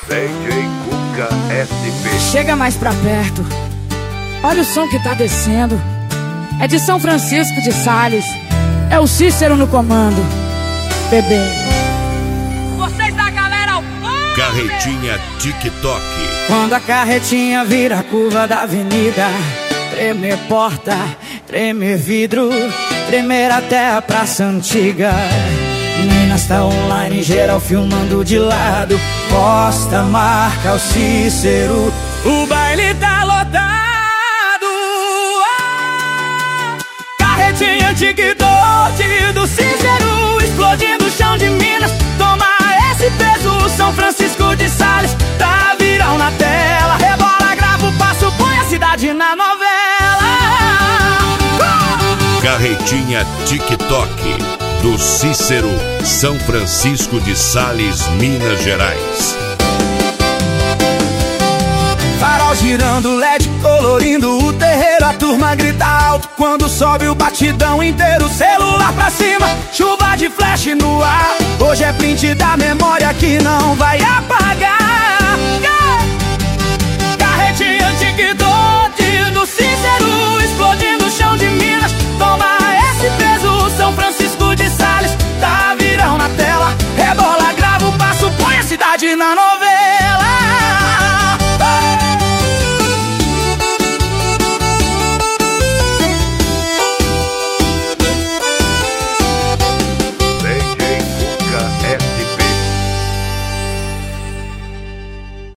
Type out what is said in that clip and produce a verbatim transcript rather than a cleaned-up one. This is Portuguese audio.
D J Cuca S P. Chega mais pra perto, olha o som que tá descendo. É de São Francisco de Sales, é o Cícero no comando. Bebê, vocês da galera ao povo. Carretinha TikTok. Quando a carretinha vira a curva da avenida, tremer porta, tremer vidro, tremer até a praça antiga. Minas tá online, em geral filmando de lado. Costa marca o Cícero, o baile tá lotado. Ah! Carretinha TikTok do Cícero, explodindo o chão de Minas. Toma esse peso, São Francisco de Sales. Tá viral na tela, rebola, grava o passo, põe a cidade na novela. uh! Carretinha TikTok do Cícero, São Francisco de Sales, Minas Gerais. Farol girando, L E D colorindo o terreiro. A turma grita alto quando sobe o batidão inteiro. Celular pra cima, chuva de flash no ar. Hoje é print da memória que não vai apagar.